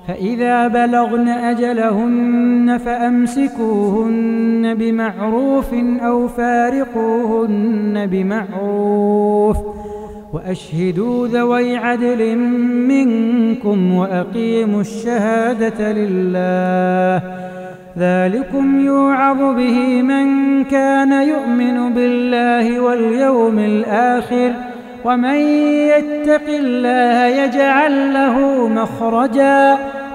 فإذا بلغن أجلهن فأمسكوهن بمعروف أو فارقوهن بمعروف وأشهدوا ذوي عدل منكم وأقيموا الشهادة لله ذلكم يوعظ به من كان يؤمن بالله واليوم الآخر ومن يتق الله يجعل له مخرجا